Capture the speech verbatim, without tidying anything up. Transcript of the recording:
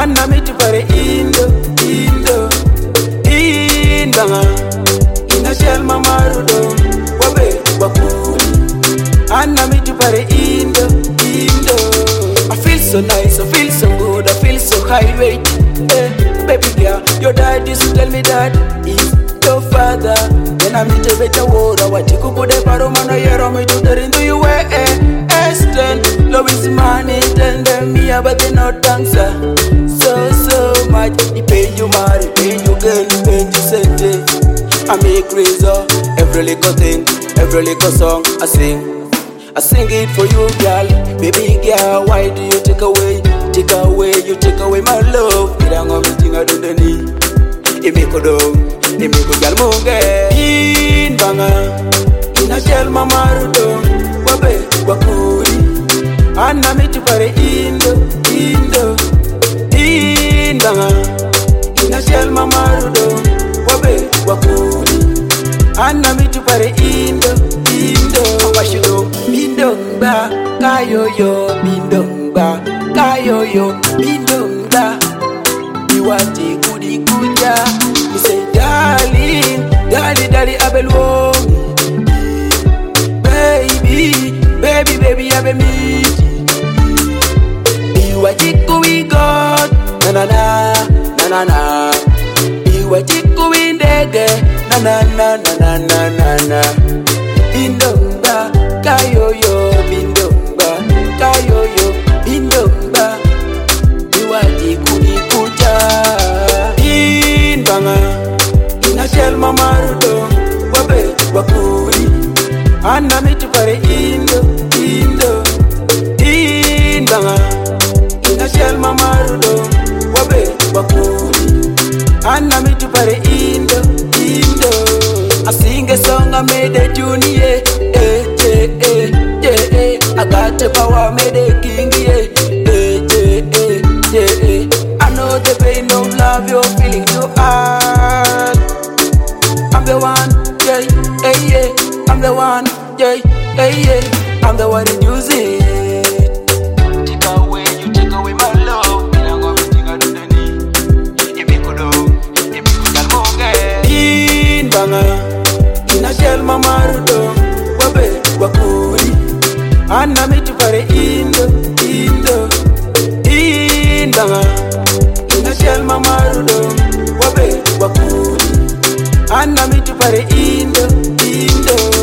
Anna me to pare indo, indo, indanga. Ina shell mamarudo, wabe wakuri. Anna me to pare indo, indo. I feel so nice, I feel so good, I feel so high rate. Hey, baby girl, your dad used to tell me that is your father. Then I meet a better word, I want to put a paromano here on me to the into you way. Eastern, love is money, tell them me but they not dancer. So, so much, he pay you money, pay you girl, pay you sente. I make razor, every little thing, every little song I sing. I sing it for you, girl. Baby girl, why do you take away, take away, you take away my love? You don't want me to I don't need. If you could do, if you could get munge. In banga, in a shell mamarudo, wabe wakuri. Anna me to pare indo, indo. In banga, in a shell mamarudo, wabe wakuri. Anna me to pare indo, indo. Washudo, bindongba, kayoyo, bindongba, kayoyo, bindongba. Iwati kudi kuja, he say darling, darling, darling, abelwo. Baby, baby, baby, abe meet. Iwati kuwi God, na na na, na na na. Iwati kuwi ndege, na na na na na na na. Bindongba, kayoyo, bindongba, kayoyo, bindongba. Iwati kuni kuja. Inbanga, ina shell mamarudo, wabe wakuri. Anna me to pare indo, indo. Inbanga, ina shell mamarudo, wabe wakuri. Anna me to pare indo, indo. I sing a song, I made a junior, eh, eh, eh, eh, eh. I got the power, made a king, yeah, eh, eh, eh, eh, eh. I know the pain of love, you're feeling too hard. I'm the one, yeah, eh, yeah. I'm the one, yeah, eh, yeah. I'm the one that use it. Take away, you take away my love. I'm gonna think I don't need. If you could do, if you could get more, in banga. Ina shell mamarudo, wabe wakuri. Anna me to pare indo, indo. Indanga. Ina shell mamarudo, wabe wakuri. Anna me to pare indo, indo.